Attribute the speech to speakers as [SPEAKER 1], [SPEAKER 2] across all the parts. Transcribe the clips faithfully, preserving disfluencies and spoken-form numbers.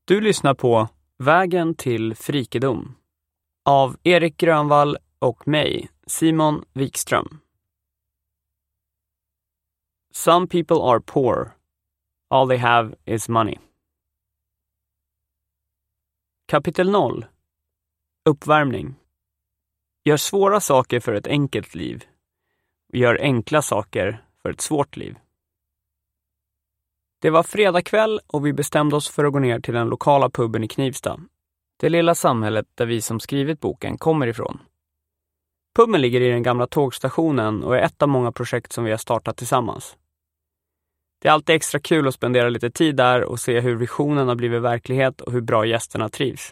[SPEAKER 1] Du lyssnar på Vägen till frikedom av Erik Grönvall och mig, Simon Wikström. Some people are poor. All they have is money. Kapitel noll. Uppvärmning. Gör svåra saker för ett enkelt liv. Och gör enkla saker för ett svårt liv. Det var fredag kväll och vi bestämde oss för att gå ner till den lokala puben i Knivsta. Det lilla samhället där vi som skrivit boken kommer ifrån. Puben ligger i den gamla tågstationen och är ett av många projekt som vi har startat tillsammans. Det är alltid extra kul att spendera lite tid där och se hur visionen har blivit verklighet och hur bra gästerna trivs.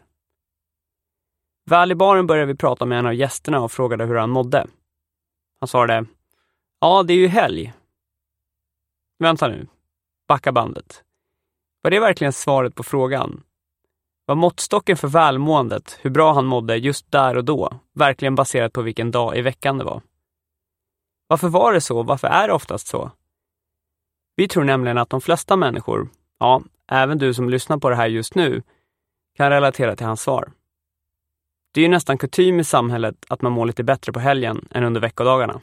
[SPEAKER 1] Väl i baren började vi prata med en av gästerna och frågade hur han mådde. Han svarade, ja det är ju helg. Vänta nu. Backa bandet. Var det verkligen svaret på frågan? Var måttstocken för välmåendet, hur bra han mådde just där och då, verkligen baserat på vilken dag i veckan det var? Varför var det så? Varför är det oftast så? Vi tror nämligen att de flesta människor, ja, även du som lyssnar på det här just nu, kan relatera till hans svar. Det är ju nästan kutym i samhället att man mår lite bättre på helgen än under veckodagarna.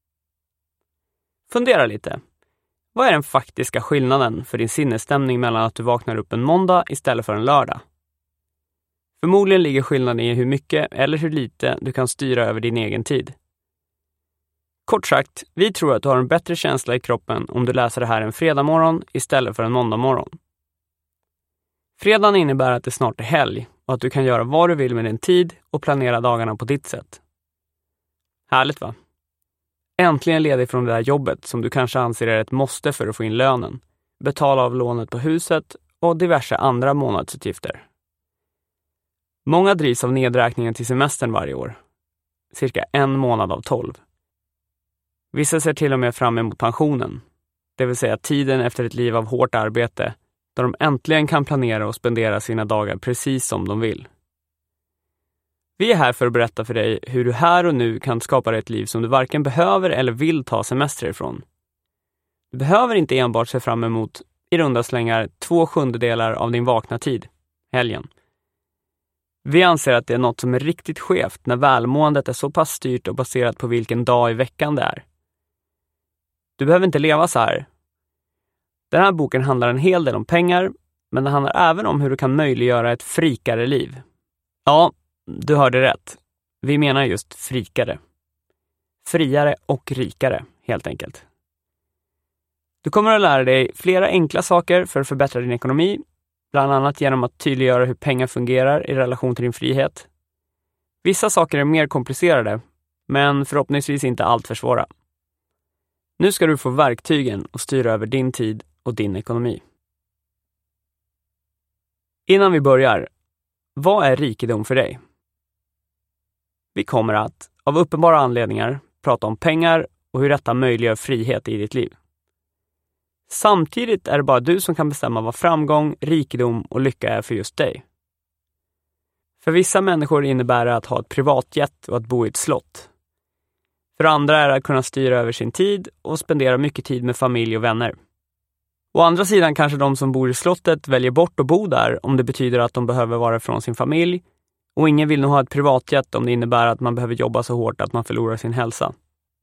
[SPEAKER 1] Fundera lite. Vad är den faktiska skillnaden för din sinnesstämning mellan att du vaknar upp en måndag istället för en lördag? Förmodligen ligger skillnaden i hur mycket eller hur lite du kan styra över din egen tid. Kort sagt, vi tror att du har en bättre känsla i kroppen om du läser det här en fredag morgon istället för en måndag morgon. Fredagen innebär att det snart är helg och att du kan göra vad du vill med din tid och planera dagarna på ditt sätt. Härligt va? Äntligen ledig från det där jobbet som du kanske anser är ett måste för att få in lönen, betala av lånet på huset och diverse andra månadsutgifter. Många drivs av nedräkningen till semestern varje år. Cirka en månad av tolv. Vissa ser till och med fram emot pensionen, det vill säga tiden efter ett liv av hårt arbete, där de äntligen kan planera och spendera sina dagar precis som de vill. Vi är här för att berätta för dig hur du här och nu kan skapa dig ett liv som du varken behöver eller vill ta semester ifrån. Du behöver inte enbart se fram emot i runda slängar två sjundedelar av din vakna tid, helgen. Vi anser att det är något som är riktigt skevt när välmåendet är så pass styrt och baserat på vilken dag i veckan det är. Du behöver inte leva så här. Den här boken handlar en hel del om pengar, men den handlar även om hur du kan möjliggöra ett frikare liv. Ja, du hörde rätt. Vi menar just frikare. Friare och rikare, helt enkelt. Du kommer att lära dig flera enkla saker för att förbättra din ekonomi, bland annat genom att tydliggöra hur pengar fungerar i relation till din frihet. Vissa saker är mer komplicerade, men förhoppningsvis inte allt för svåra. Nu ska du få verktygen och styra över din tid och din ekonomi. Innan vi börjar, vad är rikedom för dig? Vi kommer att, av uppenbara anledningar, prata om pengar och hur detta möjliggör frihet i ditt liv. Samtidigt är det bara du som kan bestämma vad framgång, rikedom och lycka är för just dig. För vissa människor innebär det att ha ett privatjet och att bo i ett slott. För andra är det att kunna styra över sin tid och spendera mycket tid med familj och vänner. Å andra sidan kanske de som bor i slottet väljer bort att bo där om det betyder att de behöver vara från sin familj, och ingen vill nog ha ett privatjet om det innebär att man behöver jobba så hårt att man förlorar sin hälsa.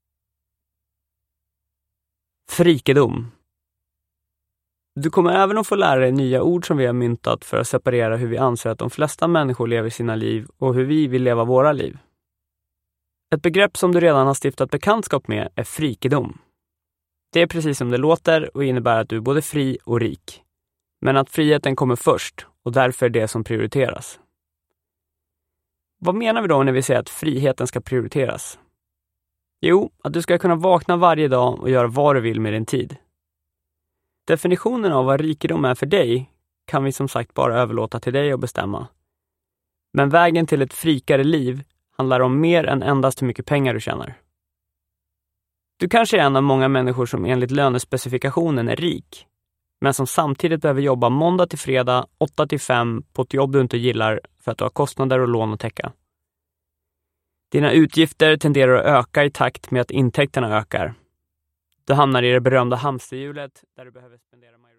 [SPEAKER 1] Frikedom. Du kommer även att få lära dig nya ord som vi har myntat för att separera hur vi anser att de flesta människor lever sina liv och hur vi vill leva våra liv. Ett begrepp som du redan har stiftat bekantskap med är frikedom. Det är precis som det låter och innebär att du är både fri och rik. Men att friheten kommer först och därför är det som prioriteras. Vad menar vi då när vi säger att friheten ska prioriteras? Jo, att du ska kunna vakna varje dag och göra vad du vill med din tid. Definitionen av vad rikedom är för dig kan vi som sagt bara överlåta till dig att bestämma. Men vägen till ett frikare liv handlar om mer än endast hur mycket pengar du tjänar. Du kanske är en av många människor som enligt lönespecifikationen är rik, men som samtidigt behöver jobba måndag till fredag, åtta till fem på ett jobb du inte gillar för att du har kostnader och lån att täcka. Dina utgifter tenderar att öka i takt med att intäkterna ökar. Du hamnar i det berömda hamsterhjulet där du behöver spendera